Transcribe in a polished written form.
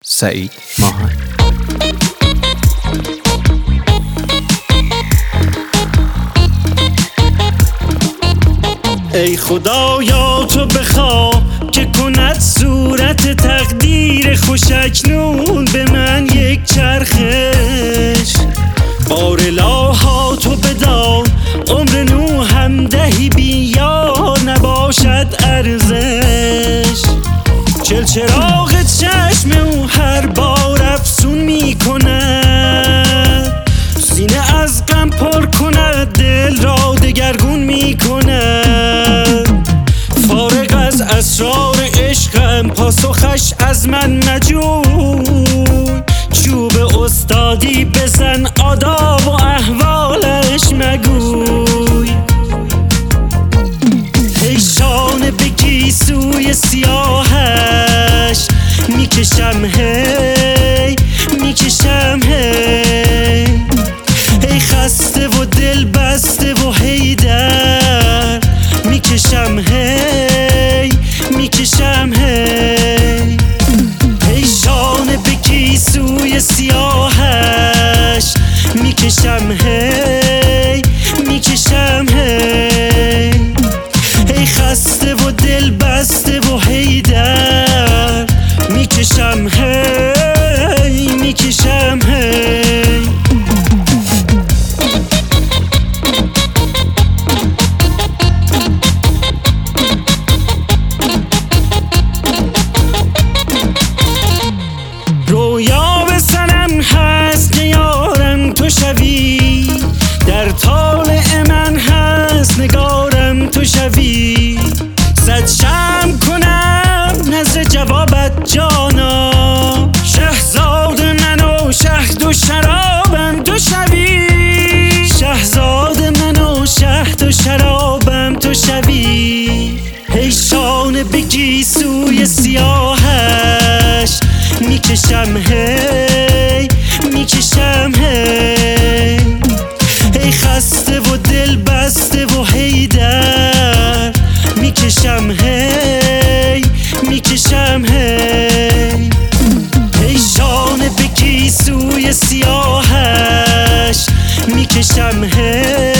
سعید ماهان. ای خدایا تو بخوا که کند صورت تقدیر خوش اکنون به من یک چرخش. بار الها تو بدان عمر نوحم دهی بی یار نباشد ارزش. چل چراغ چشم او هر بار افسون می کند، سینه از غم پر کند دل را دگرگون می کند. فارغ از اسرار عشقم پاسخش از من مجوی، چوب استادی بزن آداب و احوالش مگوی. ای شانه به گیسوی سیاهش میکشم هی میکشم هی. ای خسته و دل بسته و حیدر میکشم هی میکشم هی. ای شانه به گیسوی سیاهش میکشم هی میکشم هی. ای خسته و دل بسته و حیدر میکشم هی میکشم هی. رویا به سرم هست که یارم تو شوی، در طالع من هست نگارم تو شوی. صد شمع کنم نزد جوابت جانا، شهزاد من و شهد و شرابم تو شوی. شهزاد من و شهد و شرابم تو شوی. ای شانه به گیسوی سیاهش میکشم هی میکشم هی. ای خسته و دل بسته و حیدر میکشم هی میکشم هی. ای شانه به گیسوی سیاهش میکشم هی